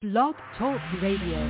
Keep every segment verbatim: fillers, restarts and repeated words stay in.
Blog Talk Radio.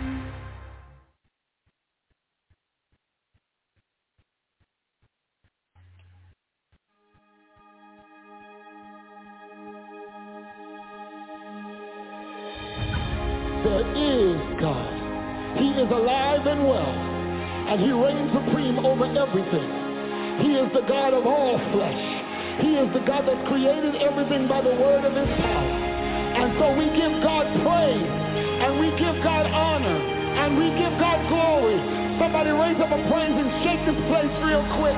There is God. He is alive and well, and he reigns supreme over everything. He is the God of all flesh. He is the God that created everything by the word of his power. And so we give God praise, and we give God honor, and we give God glory. Somebody raise up a praise and shake this place real quick.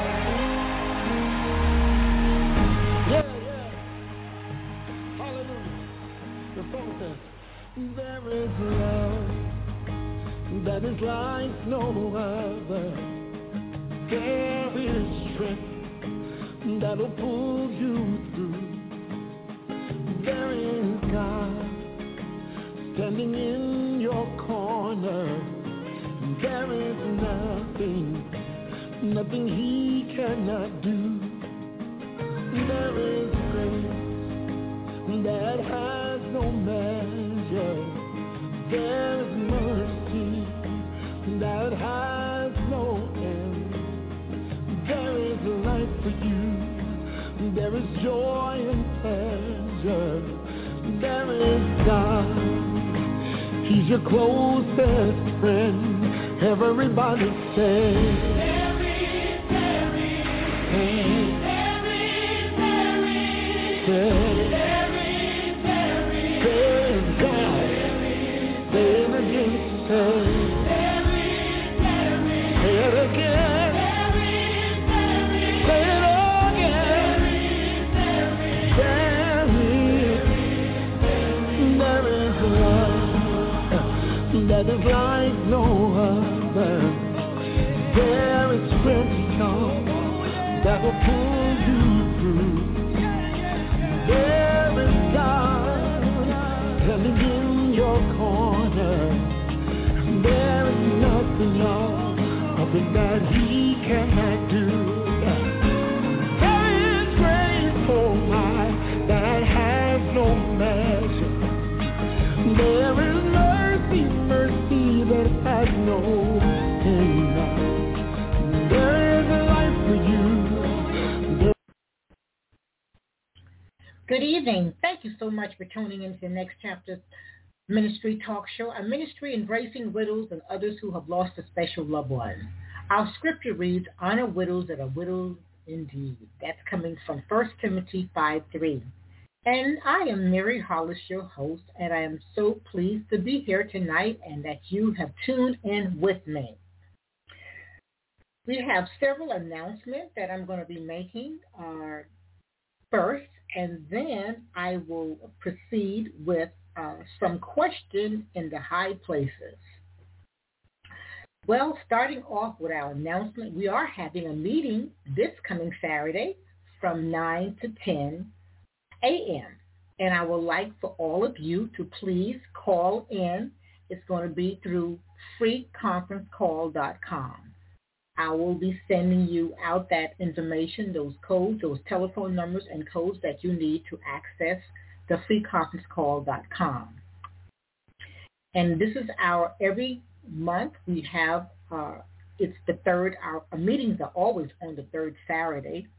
Yeah, yeah. Hallelujah. The song says, there is love that is like no other. There is strength that'll pull you through. There is God standing in your corner. There is nothing, nothing he cannot do. There is grace that has no measure. There's mercy that has no end. There is life for you. There is joy and pleasure. There is God. He's your closest friend. Everybody say, there is, there is, there is, there is, there is. Say, there is, there is. Say it again. There is, there is. Say it again. There is, there is. There is love that is like no other. There is strength that will pull you through. There is God standing in your corner. There is nothing, Lord, nothing that he cannot do. There is grace, oh my, that has no measure. There is mercy, mercy that has no end. There is a life for you. Good evening. Thank you so much for tuning into the Next Chapter Ministry Talk Show, a ministry embracing widows and others who have lost a special loved one. Our scripture reads, honor widows that are widows indeed. That's coming from First Timothy five three. And I am Mary Hollis, your host, and I am so pleased to be here tonight and that you have tuned in with me. We have several announcements that I'm going to be making uh, first, and then I will proceed with Uh, some questions in the high places. Well, starting off with our announcement, we are having a meeting this coming Saturday from nine to ten a.m. And I would like for all of you to please call in. It's going to be through free conference call dot com. I will be sending you out that information, those codes, those telephone numbers and codes that you need to access the free conference call dot com. And this is our, every month we have, uh, it's the third, our, our meetings are always on the third Saturday.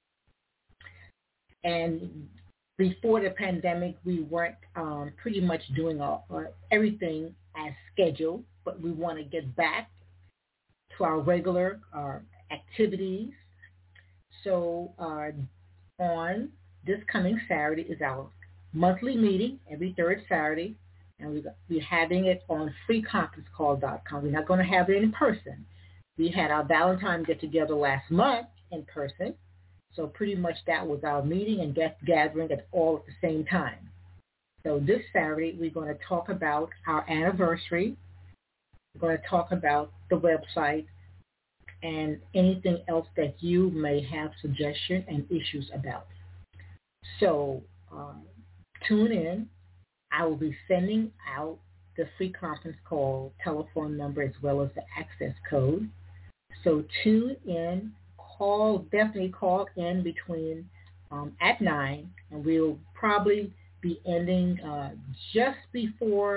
And before the pandemic, we weren't um, pretty much doing all, uh, everything as scheduled, but we want to get back to our regular uh, activities. So uh, on this coming Saturday is our monthly meeting every third Saturday, and we, we're having it on free conference call dot com. We're not going to have it in person. We had our Valentine get-together last month in person, so pretty much that was our meeting and guest gathering at all at the same time. So this Saturday, we're going to talk about our anniversary. We're going to talk about the website and anything else that you may have suggestions and issues about. So um, tune in. I will be sending out the free conference call telephone number as well as the access code. So tune in, call, definitely call in between um, at nine, and we'll probably be ending uh, just before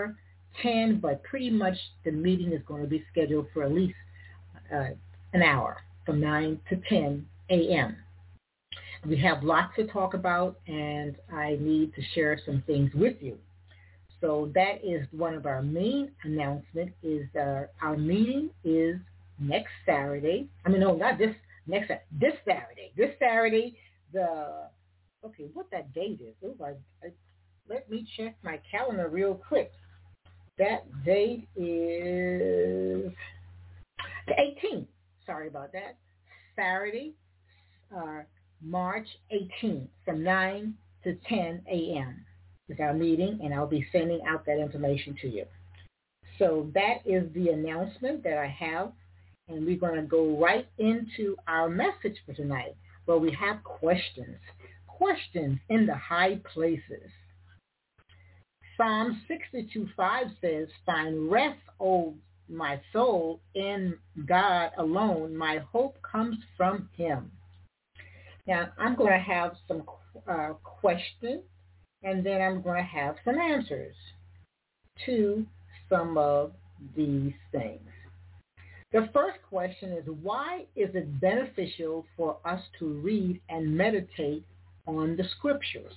ten, but pretty much the meeting is going to be scheduled for at least uh, an hour, from nine to ten a.m. We have lots to talk about, and I need to share some things with you. So that is one of our main announcements, is uh, our meeting is next Saturday. I mean, no, not this, next, this Saturday. This Saturday, the, okay, what that date is. Oh, I, I, let me check my calendar real quick. That date is the eighteenth. Sorry about that. Saturday, uh, March eighteenth, from nine to ten a.m. is our meeting, and I'll be sending out that information to you. So that is the announcement that I have, and we're going to go right into our message for tonight, where we have questions. Questions in the high places. Psalm sixty-two five says, "Find rest, O my soul, in God alone. My hope comes from him." Now, I'm going to have some uh, questions, and then I'm going to have some answers to some of these things. The first question is, why is it beneficial for us to read and meditate on the scriptures?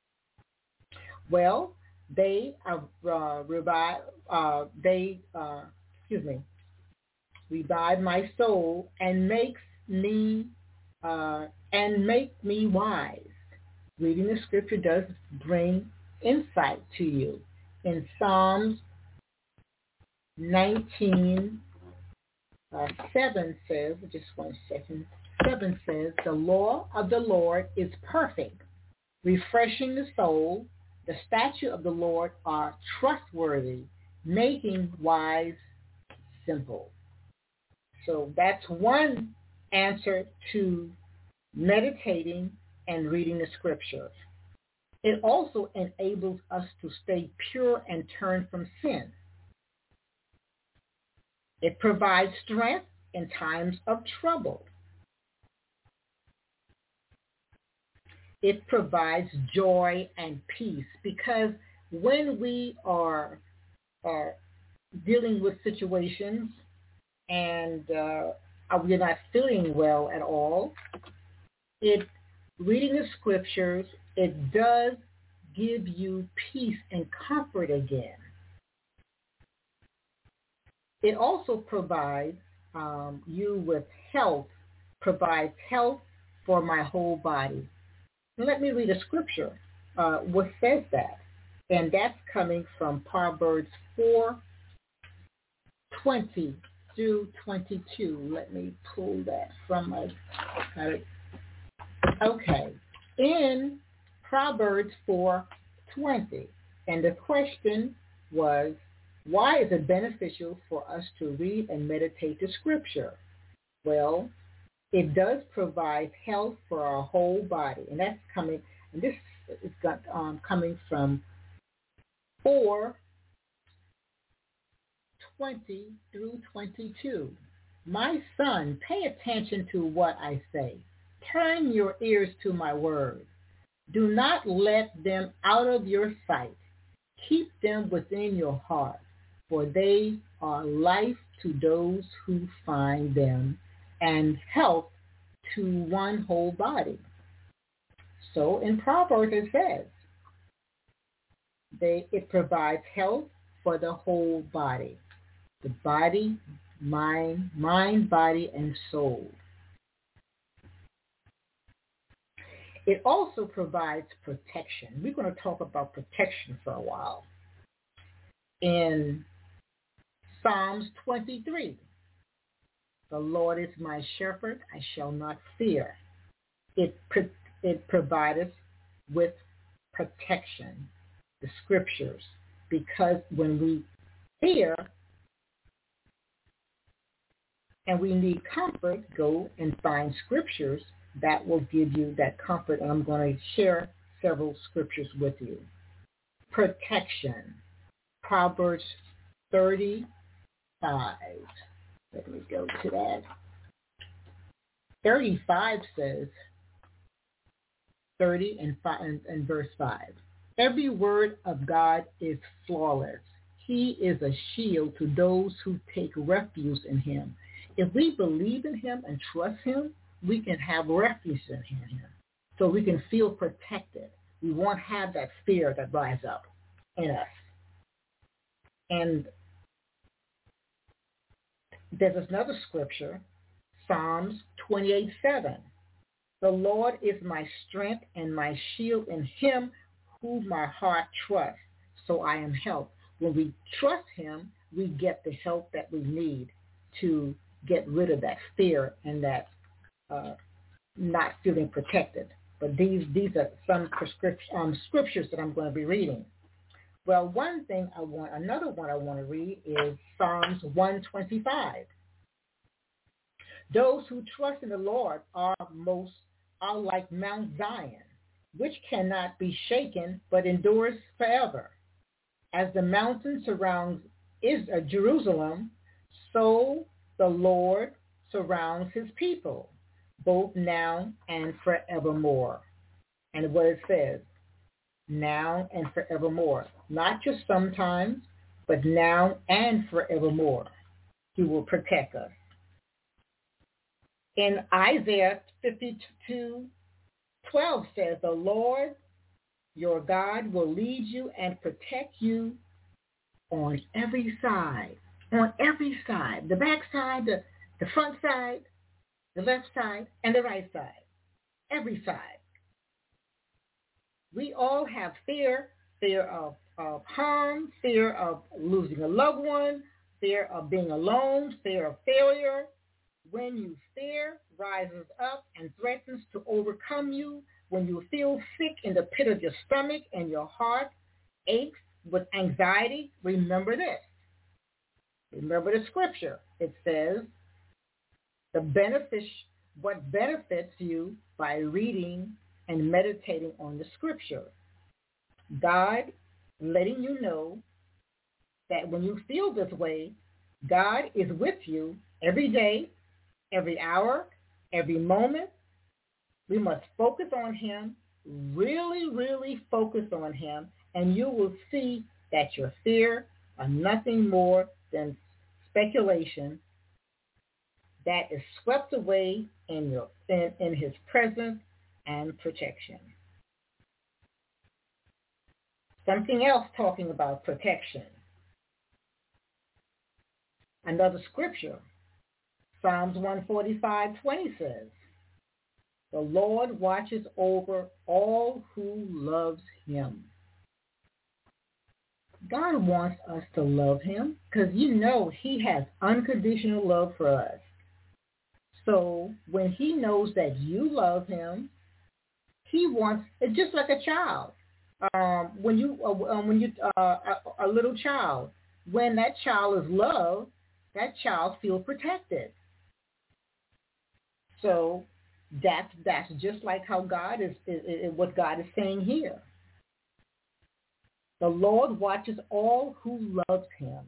Well, they are uh, revive. Uh, they uh, excuse me, revive my soul and makes me uh, and make me wise. Reading the scripture does bring insight to you. In Psalms nineteen, uh, seven says, just one second, seven says, "The law of the Lord is perfect, refreshing the soul. The statutes of the Lord are trustworthy, making wise simple." So that's one answer to meditating and reading the scriptures. It also enables us to stay pure and turn from sin. It provides strength in times of trouble. It provides joy and peace, because when we are, are dealing with situations and uh, we're not feeling well at all, it reading the scriptures, it does give you peace and comfort again. It also provides um, you with health, provides health for my whole body. Let me read a scripture, uh, what says that. And that's coming from Proverbs four, twenty through twenty-two. Let me pull that from my, uh, okay. In Proverbs four, twenty. And the question was, why is it beneficial for us to read and meditate the scripture? Well, it does provide health for our whole body, and that's coming. And this is got, um, coming from four twenty through twenty-two. "My son, pay attention to what I say. Turn your ears to my words. Do not let them out of your sight. Keep them within your heart, for they are life to those who find them, and health to one whole body." So in Proverbs it says, they, it provides health for the whole body, the body, mind, mind, body, and soul. It also provides protection. We're going to talk about protection for a while. In Psalms twenty-three, "The Lord is my shepherd, I shall not fear." It, it provides us with protection, the scriptures, because when we fear and we need comfort, go and find scriptures that will give you that comfort. And I'm going to share several scriptures with you. Protection. Proverbs thirty-five. Let me go to that. thirty-five says, thirty and, five, and, and verse five. "Every word of God is flawless. he is a shield to those who take refuge in him. If we believe in him and trust him, we can have refuge in him. So we can feel protected. We won't have that fear that rises up in us. And there's another scripture, Psalms twenty-eight seven. The Lord is my strength and my shield, in him whom my heart trusts, so I am helped. When we trust him, we get the help that we need to get rid of that fear and that uh, not feeling protected. But these these are some prescription, um, scriptures that I'm going to be reading. Well, one thing I want, another one I want to read is Psalms one twenty-five. Those who trust in the Lord are most are like Mount Zion, which cannot be shaken but endures forever. As the mountain surrounds is uh, Jerusalem, so the Lord surrounds his people, both now and forevermore. And what it says, now and forevermore. Not just sometimes, but now and forevermore. He will protect us. In Isaiah fifty-two twelve says, the Lord your God will lead you and protect you on every side. On every side. The back side, the, the front side, the left side, and the right side. Every side. We all have fear, fear of, of harm, fear of losing a loved one, fear of being alone, fear of failure. When you fear rises up and threatens to overcome you, when you feel sick in the pit of your stomach and your heart aches with anxiety, remember this. Remember the scripture. It says, the benefit, what benefits you by reading and meditating on the scripture. God letting you know that when you feel this way, God is with you every day, every hour, every moment. We must focus on him, really, really focus on him, and you will see that your fear are nothing more than speculation that is swept away in your in, in his presence and protection. Something else talking about protection. Another scripture, Psalms one forty-five twenty says, the Lord watches over all who loves him. God wants us to love him because you know he has unconditional love for us. So when he knows that you love him, he wants, it's just like a child. Um, when you, uh, when you, uh, a, a little child, when that child is loved, that child feels protected. So that's that's just like how God is, is, is what God is saying here. The Lord watches all who loves him.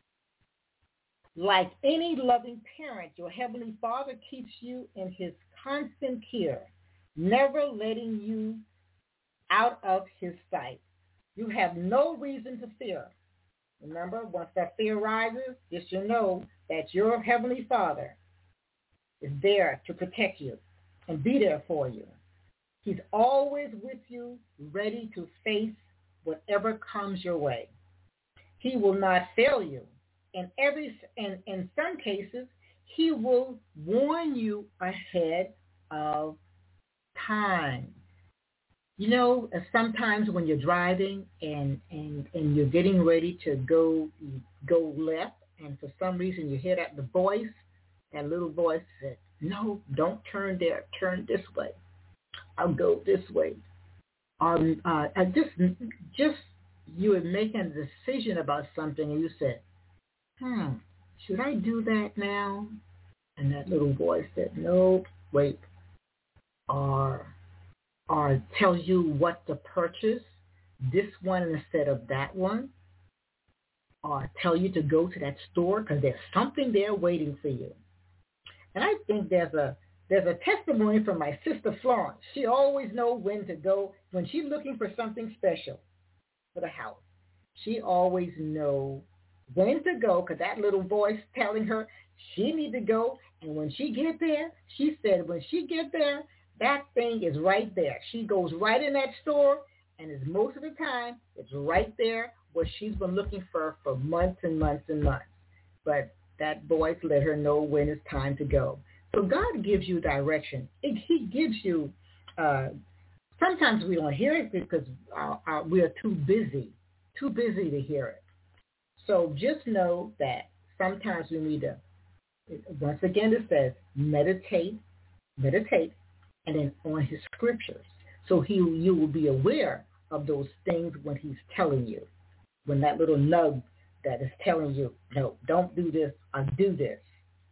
Like any loving parent, your heavenly Father keeps you in his constant care, never letting you out of his sight. You have no reason to fear. Remember, once that fear rises, just you know that your heavenly Father is there to protect you and be there for you. He's always with you, ready to face whatever comes your way. He will not fail you. In every, in, in some cases, he will warn you ahead of time. You know, sometimes when you're driving and, and, and you're getting ready to go go left, and for some reason you hear that the voice, that little voice said, no, don't turn there, turn this way. I'll go this way. Um, uh, I just, just you were making a decision about something and you said, hmm, should I do that now? And that little voice said, nope, wait. Or, or tells you what to purchase, this one instead of that one. Or tell you to go to that store because there's something there waiting for you. And I think there's a there's a testimony from my sister Florence. She always knows when to go when she's looking for something special for the house. She always knows when to go because that little voice telling her she need to go. And when she get there, she said when she get there, that thing is right there. She goes right in that store, and it's most of the time, it's right there what she's been looking for for months and months and months. But that voice let her know when it's time to go. So God gives you direction. It, he gives you, uh, sometimes we don't hear it because uh, uh, we are too busy, too busy to hear it. So just know that sometimes we need to, once again it says, meditate, meditate, and then on his scriptures. So he, you will be aware of those things when he's telling you, when that little nug that is telling you, no, don't do this or do this.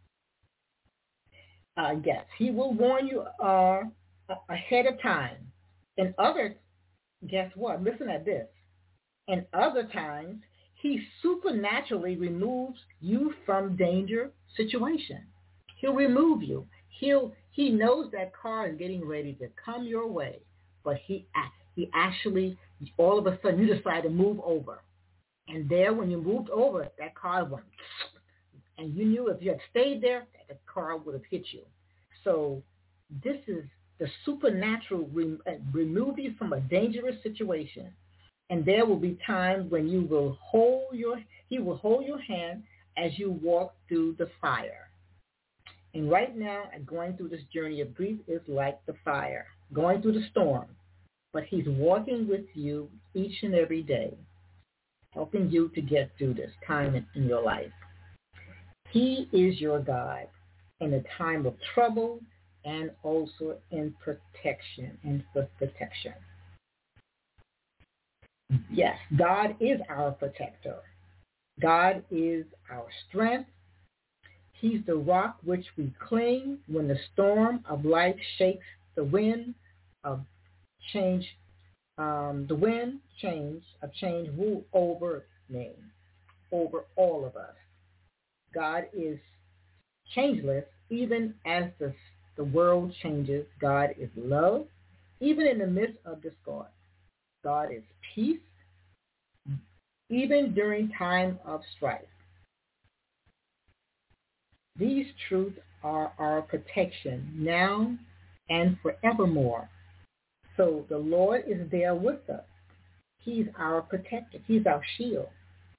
Uh, yes, he will warn you uh, ahead of time. And others, guess what? Listen at this. And other times, he supernaturally removes you from danger situation. He'll remove you. He'll he knows that car is getting ready to come your way, but he he actually all of a sudden you decide to move over, and there when you moved over, that car went, and you knew if you had stayed there, that the car would have hit you. So this is the supernatural re- remove you from a dangerous situation. And there will be times when you will hold your, he will hold your hand as you walk through the fire. And right now, going through this journey of grief is like the fire, going through the storm. But he's walking with you each and every day, helping you to get through this time in, in your life. He is your God in a time of trouble and also in protection and for protection. Yes, God is our protector. God is our strength. He's the rock which we cling when the storm of life shakes the wind of change, um, the wind change of change rule over me, over all of us. God is changeless, even as the, the world changes. God is love, even in the midst of discord. God is peace, even during time of strife. These truths are our protection now and forevermore. So the Lord is there with us. He's our protector. He's our shield.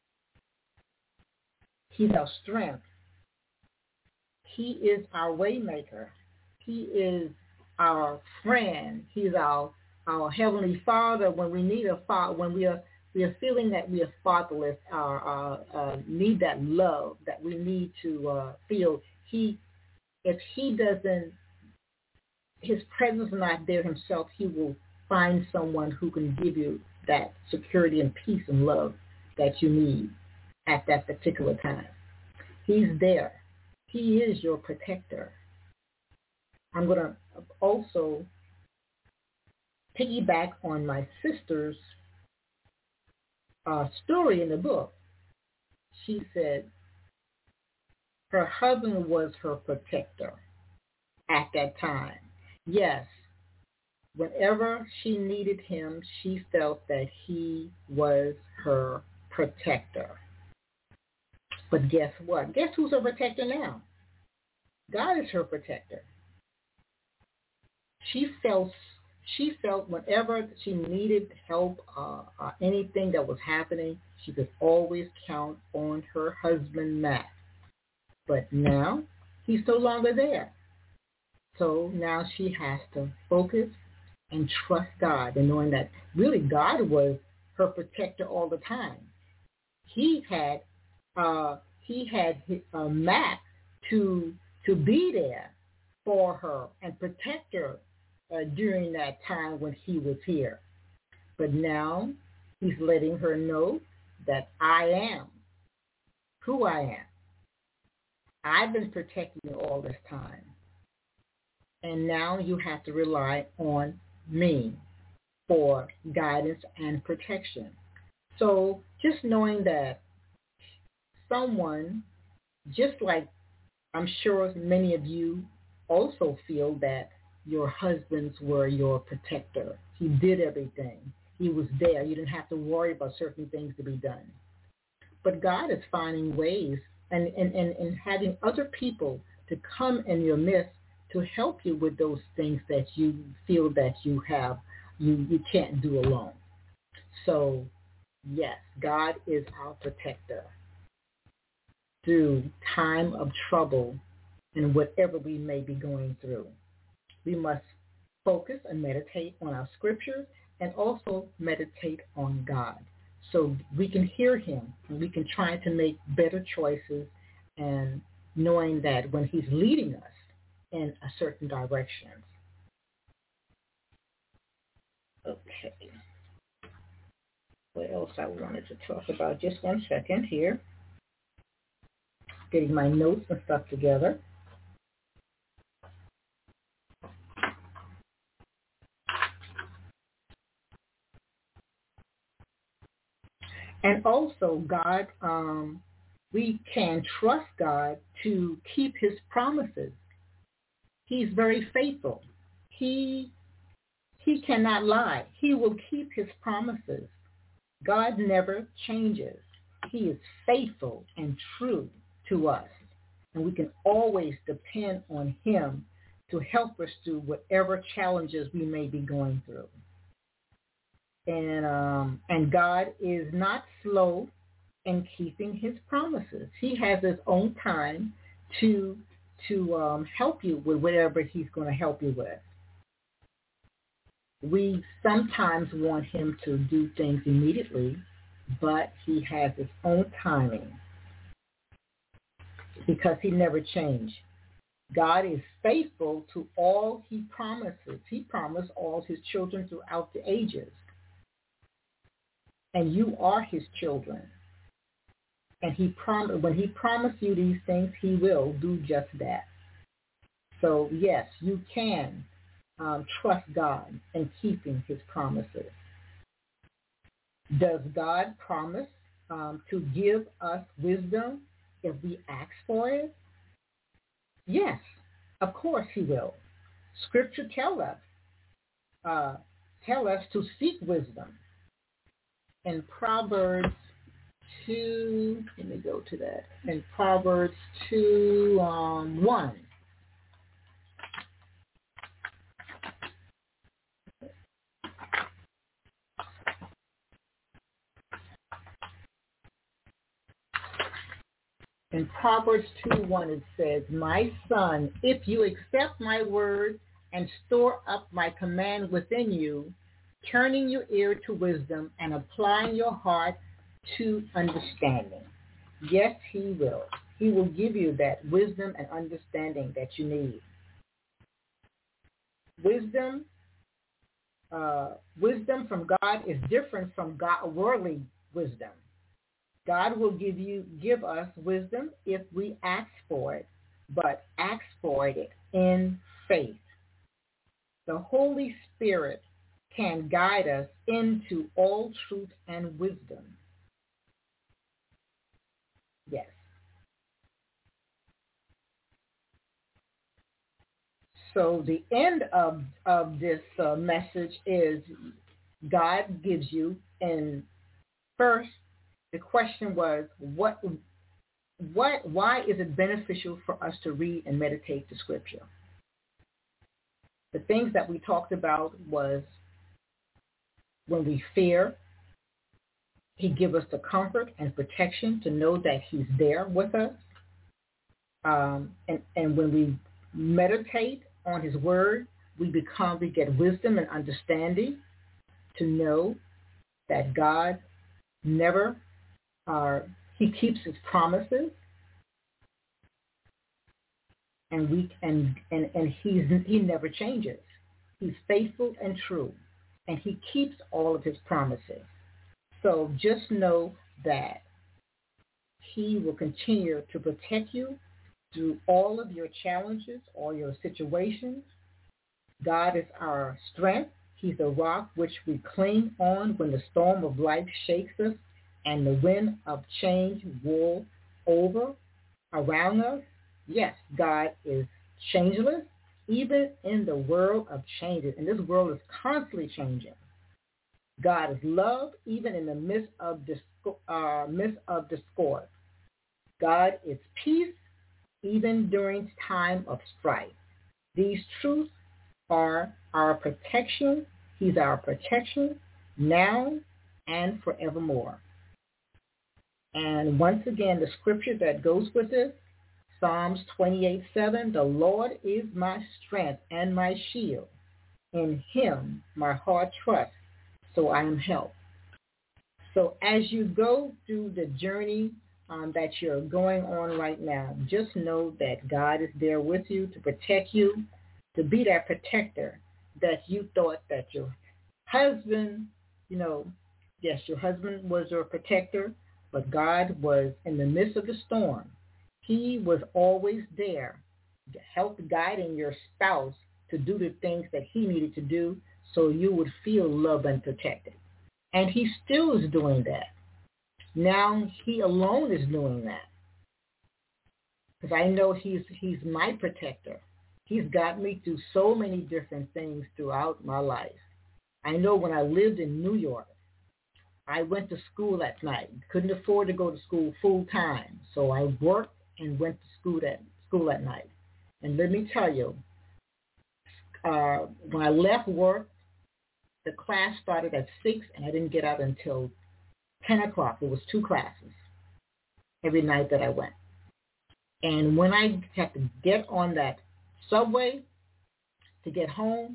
He's our strength. He is our way maker. He is our friend. He's our Our Heavenly Father when we need a father, when we are we are feeling that we are fatherless, or uh, uh, need that love that we need to uh, feel. He, if he doesn't, his presence is not there himself, he will find someone who can give you that security and peace and love that you need at that particular time. He's there. He is your protector. I'm going to also piggyback on my sister's uh, story in the book. She said her husband was her protector at that time. Yes, whenever she needed him, she felt that he was her protector. But guess what? Guess who's her protector now? God is her protector. She felt She felt whenever she needed help, uh, uh, anything that was happening, she could always count on her husband, Matt. But now, he's no longer there. So now she has to focus and trust God, and knowing that really God was her protector all the time. He had uh, he had his, uh, Matt to to be there for her and protect her Uh, during that time when he was here. But now he's letting her know that I am who I am. I've been protecting you all this time. And now you have to rely on me for guidance and protection. So just knowing that someone, just like I'm sure many of you also feel that your husbands were your protector. He did everything. He was there. You didn't have to worry about certain things to be done. But God is finding ways and, and, and, and having other people to come in your midst to help you with those things that you feel that you have, you, you can't do alone. So, yes, God is our protector through time of trouble and whatever we may be going through. We must focus and meditate on our scriptures and also meditate on God so we can hear him and we can try to make better choices and knowing that when he's leading us in a certain direction. Okay. What else I wanted to talk about? Just one second here. Getting my notes and stuff together. And also, God, um, we can trust God to keep his promises. He's very faithful. He, he cannot lie. He will keep his promises. God never changes. He is faithful and true to us. And we can always depend on him to help us through whatever challenges we may be going through. And um, and God is not slow in keeping his promises. He has his own time to to um, help you with whatever he's going to help you with. We sometimes want him to do things immediately, but he has his own timing because he never changed. God is faithful to all he promises. He promised all his children throughout the ages. And you are his children. And he prom- when he promised you these things, he will do just that. So, yes, you can um, trust God in keeping his promises. Does God promise um, to give us wisdom if we ask for it? Yes, of course he will. Scripture tell us, uh, tell us to seek wisdom. In Proverbs two, let me go to that. In Proverbs two, um, one. In Proverbs two, one it says, "My son, if you accept my word and store up my command within you, turning your ear to wisdom and applying your heart to understanding." Yes, he will. He will give you that wisdom and understanding that you need. Wisdom, uh, wisdom from God is different from God, worldly wisdom. God will give you, give us wisdom if we ask for it, but ask for it in faith. The Holy Spirit can guide us into all truth and wisdom. Yes. So the end of, of this uh, message is God gives you, and first the question was, what, what, why is it beneficial for us to read and meditate the scripture? The things that we talked about was when we fear, he gives us the comfort and protection to know that he's there with us. Um, and, and when we meditate on his word, we become, we get wisdom and understanding to know that God never, uh, he keeps his promises, and we and and and he's he never changes. He's faithful and true, and he keeps all of his promises. So just know that he will continue to protect you through all of your challenges, all your situations. God is our strength. He's a rock which we cling on when the storm of life shakes us and the wind of change roars over around us. Yes, God is changeless, even in the world of changes. And this world is constantly changing. God is love even in the midst of, disco- uh, midst of discord. God is peace even during time of strife. These truths are our protection. He's our protection now and forevermore. And once again, the scripture that goes with this, Psalms twenty-eight seven, the Lord is my strength and my shield. In him my heart trusts, so I am helped. So as you go through the journey um, that you're going on right now, just know that God is there with you to protect you, to be that protector that you thought that your husband, you know, yes, your husband was your protector, but God was in the midst of the storm. He was always there, help guiding your spouse to do the things that he needed to do so you would feel loved and protected. And he still is doing that. Now he alone is doing that. Because I know he's he's my protector. He's got me through so many different things throughout my life. I know when I lived in New York, I went to school at night. Couldn't afford to go to school full time. So I worked and went to school at school at night. And let me tell you, uh, when I left work, the class started at six, and I didn't get out until ten o'clock. It was two classes every night that I went. And when I had to get on that subway to get home,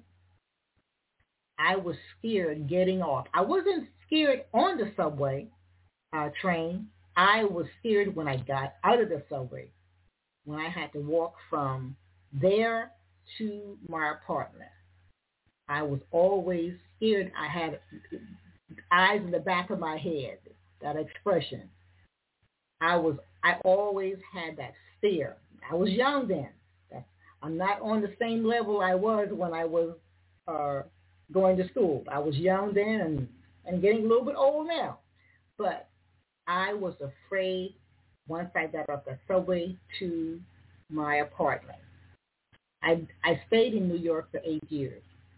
I was scared getting off. I wasn't scared on the subway uh, train. I was scared when I got out of the subway, when I had to walk from there to my apartment. I was always scared. I had eyes in the back of my head, that expression. I was. I always had that fear. I was young then. That's, I'm not on the same level I was when I was uh, going to school. I was young then and, and getting a little bit old now. But I was afraid once I got off the subway to my apartment. I, I stayed in New York for eight years.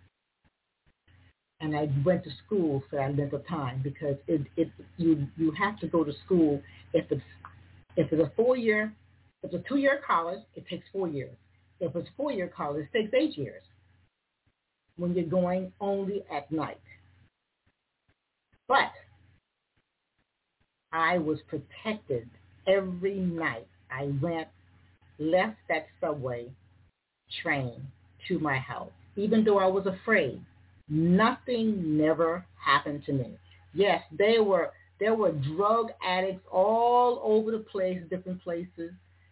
And I went to school for that length of time because it, it you you have to go to school. If it's if it's a four year, if it's a two year college, it takes four years. If it's four year college, it takes eight years. When you're going only at night. But I was protected every night. I went, left that subway train to my house, even though I was afraid. Nothing never happened to me. Yes, there were there were drug addicts all over the place, different places.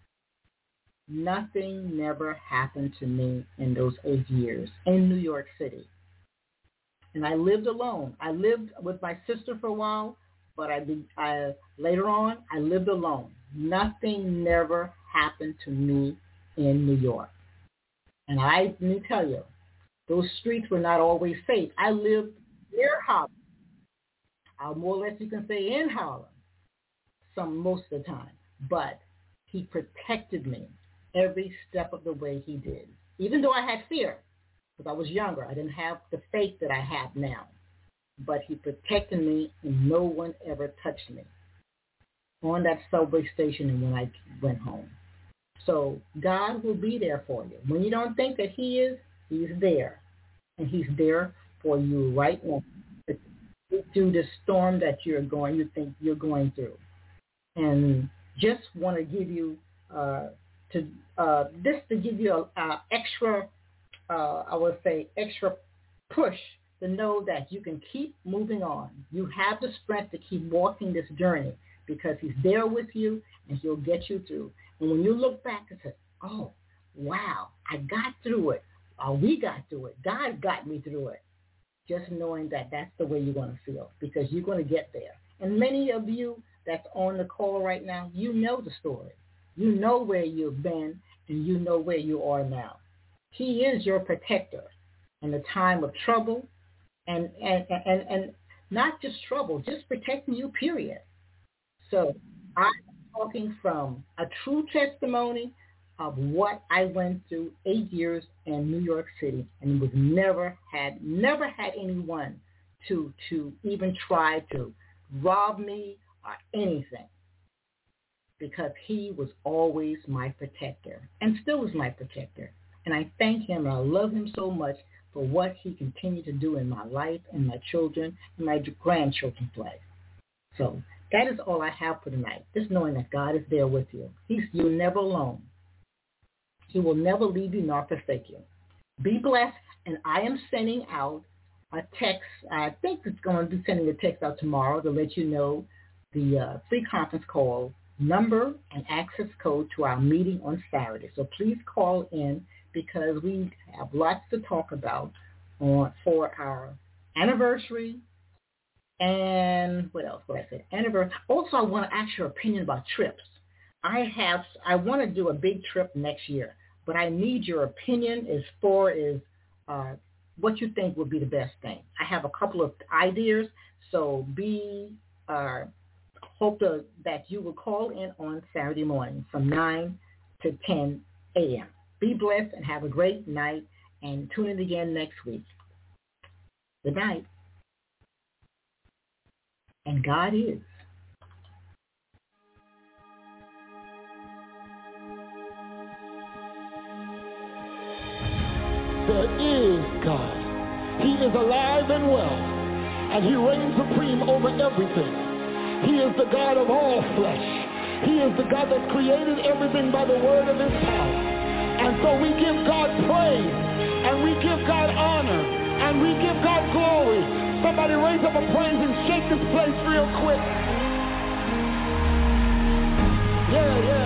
Nothing never happened to me in those eight years in New York City. And I lived alone. I lived with my sister for a while, but I, I later on I lived alone. Nothing never happened to me in New York. And I let me tell you, those streets were not always safe. I lived near Harlem. Uh, more or less you can say in Harlem, some most of the time. But he protected me every step of the way he did. Even though I had fear, because I was younger. I didn't have the faith that I have now. But he protected me, and no one ever touched me on that subway station and when I went home. So God will be there for you. When you don't think that he is, he's there. And he's there for you right now through the storm that you're going, you think you're going through. And just want to give you, uh, to uh, this to give you a, a extra, uh, I would say, extra push to know that you can keep moving on. You have the strength to keep walking this journey because he's there with you and he'll get you through. And when you look back and say, oh, wow, I got through it. Or we got through it. God got me through it. Just knowing that that's the way you're going to feel because you're going to get there. And many of you that's on the call right now, you know the story. You know where you've been and you know where you are now. He is your protector in the time of trouble and, and, and, and not just trouble, just protecting you, period. So I'm talking from a true testimony of what I went through eight years in New York City and was never had never had anyone to, to even try to rob me or anything, because he was always my protector and still is my protector. And I thank him and I love him so much for what he continued to do in my life and my children and my grandchildren's life. So that is all I have for tonight, just knowing that God is there with you. He's, you're never alone. He will never leave you nor forsake you. Be blessed, and I am sending out a text. I think it's going to be sending a text out tomorrow to let you know the uh, free conference call number and access code to our meeting on Saturday. So please call in, because we have lots to talk about on for our anniversary. And what else would I say? Anniversary. Also, I want to ask your opinion about trips. I have, I want to do a big trip next year, but I need your opinion as far as uh, what you think would be the best thing. I have a couple of ideas, so be uh, hope to, that you will call in on Saturday morning from nine to ten a.m. Be blessed and have a great night, and tune in again next week. Good night. And God is. There is God. He is alive and well, and he reigns supreme over everything. He is the God of all flesh. He is the God that created everything by the word of his power. And so we give God praise, and we give God honor, and we give God glory. Somebody raise up a praise and shake this place real quick. Yeah, yeah.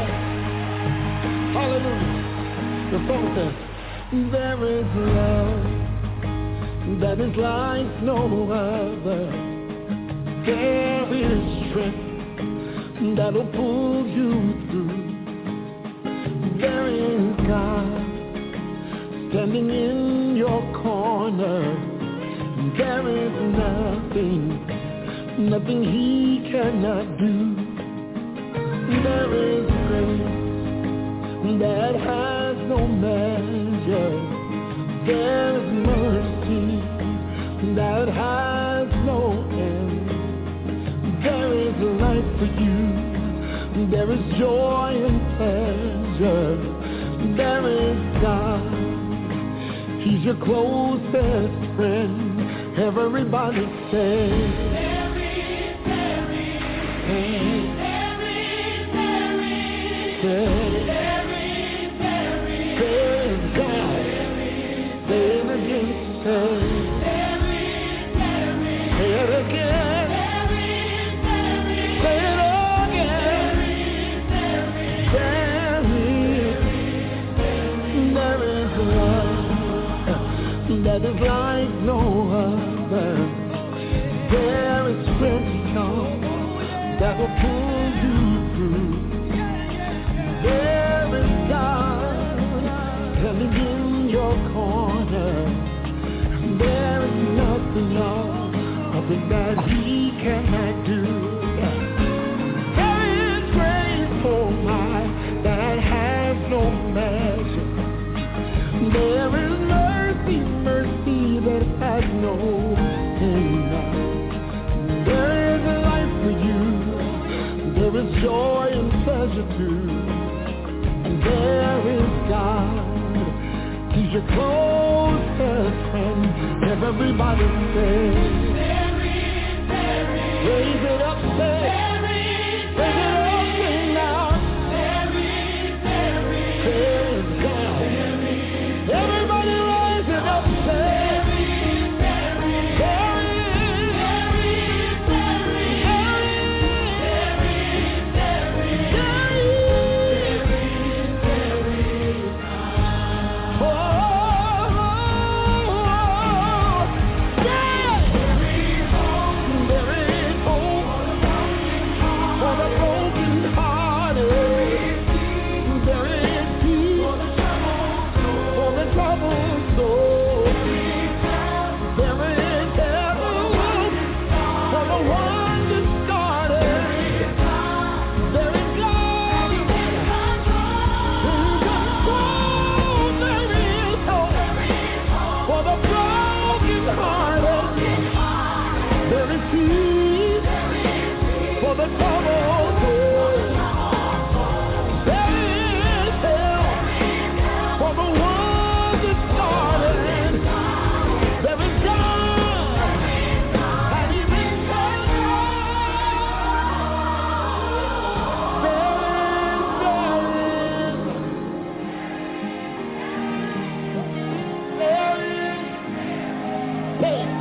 Hallelujah. The song says, there is love that is like no other. There is strength that'll pull you through. There is God standing in your corner. There is nothing, nothing he cannot do. There is grace that has no measure. There is mercy that has no end. There is life for you. There is joy and pleasure. There is God. He's your closest friend. Everybody say, there is, there is, there is, there is, there is, there is, there is, there is God. Say it again, say, there is, there is, say it again, there is, there is, say it again, there is, there is, there is, there is love that is like no other. There is strength that will pull you through. There is God standing in your corner. There is nothing, no, nothing that he cannot do. There is grace, oh my, that has no measure. There is mercy, mercy that has no end. There is a life for you. There is joy and pleasure too. And there is God. He's your closest friend. Everybody say, there is, there is. Raise it up, say, there is, there is. Raise it up, sing now. There is, there is. There is God. There is, everybody raise it up, say, faith.